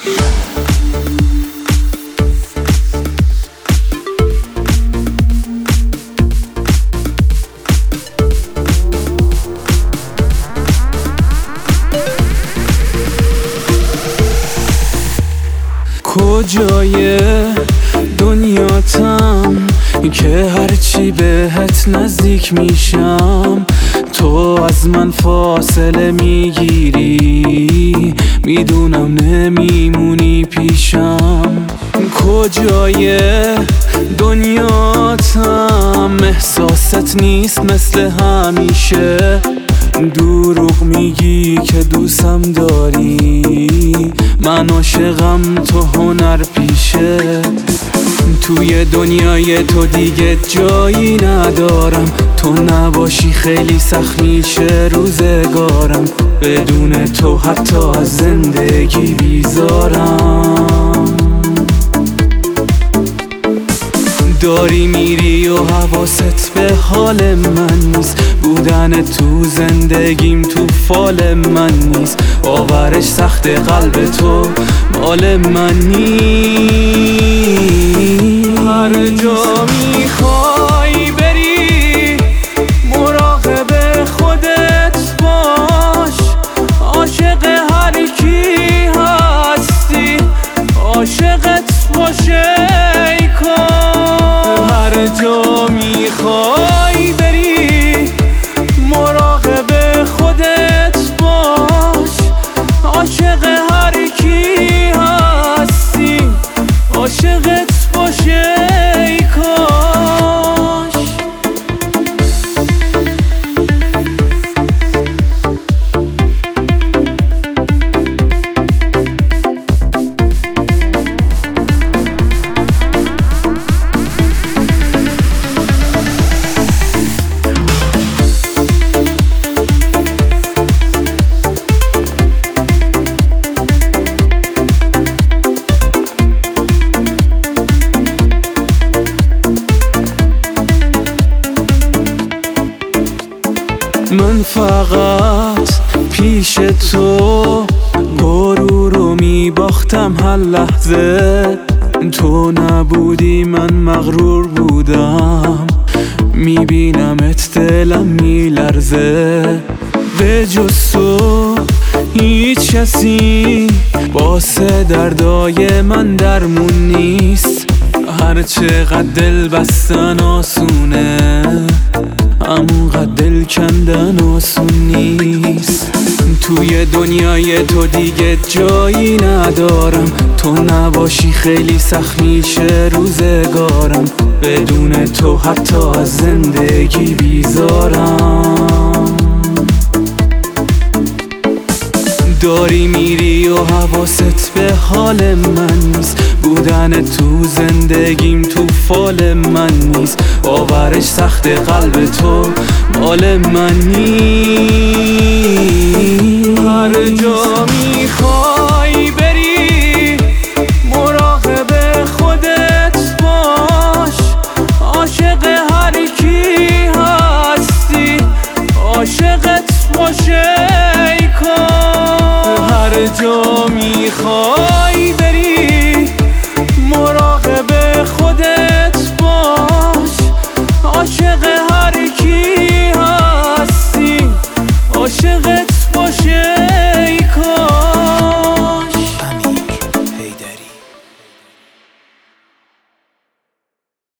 کجای دنیاتم که هرچی بهت نزدیک میشم تو از من فاصله میگیری، میدونم نمیمونی پیشم. کجای دنیاتم احساست نیست مثل همیشه، دروغ میگی که دوستم داری، من عاشقم تو هنر پیشه. توی دنیای تو دیگه جایی ندارم، تو نباشی خیلی سخت میشه روزگارم، بدون تو حتی از زندگی بیزارم. داری میری و حواست به حال من نیست، بودن تو زندگیم تو فال من نیست، باورش سخت قلب تو مال من نیست. هر جا میخوای بری مراقب خودت باش، عاشق هر کی هستی عاشقت باشه ای کاش. هر جا میخوای بری مراقب خودت باش، عاشق هر کی هستی عاشقت باشه ای کاش. من فقط پیش تو غرور رو میباختم هر لحظه، تو نبودی من مغرور بودم، میبینمت دلم میلرزه. به جز تو هیچ کسی واسه دردای من درمون نیست، هر چقدر دل بستن آسونه همونقدر دل کندن آسون نیست. توی دنیای تو دیگه جایی ندارم، تو نباشی خیلی سخت میشه روزگارم، بدون تو حتی از زندگی بیزارم. داری میری و حواست به حال من نیست، بودن تو زندگیم تو فال من نیست، باورش سخت قلب تو مال من نیست. هر جا میخوای بری مراقب خودت باش، عاشق هر کی هستی عاشقت باشه ای کاش. هر جا میخوای بری